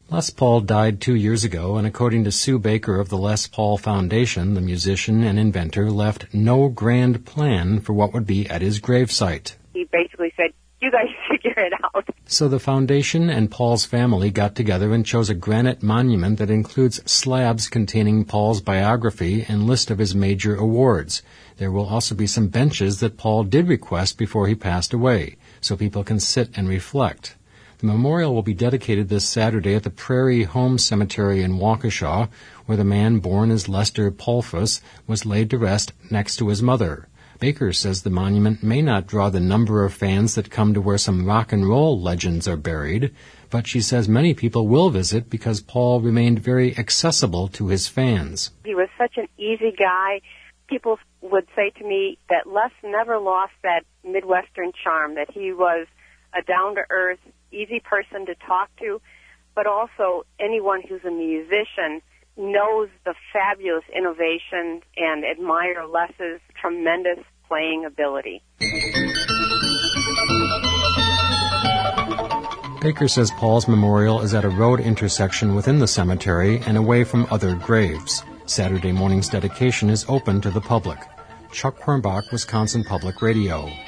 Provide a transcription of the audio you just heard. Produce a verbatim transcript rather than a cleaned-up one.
Les Paul died two years ago, and according to Sue Baker of the Les Paul Foundation, the musician and inventor left no grand plan for what would be at his gravesite. He basically said, you guys figure it out. So the foundation and Paul's family got together and chose a granite monument that includes slabs containing Paul's biography and list of his major awards. There will also be some benches that Paul did request before he passed away, so people can sit and reflect. The memorial will be dedicated this Saturday at the Prairie Home Cemetery in Waukesha, where the man born as Lester Polfus was laid to rest next to his mother. Baker says the monument may not draw the number of fans that come to where some rock and roll legends are buried, but she says many people will visit because Paul remained very accessible to his fans. He was such an easy guy. People would say to me that Les never lost that Midwestern charm, that he was a down-to-earth, easy person to talk to, but also anyone who's a musician knows the fabulous innovation and admire Les's tremendous playing ability. Baker says Paul's memorial is at a road intersection within the cemetery and away from other graves. Saturday morning's dedication is open to the public. Chuck Quirmbach, Wisconsin Public Radio.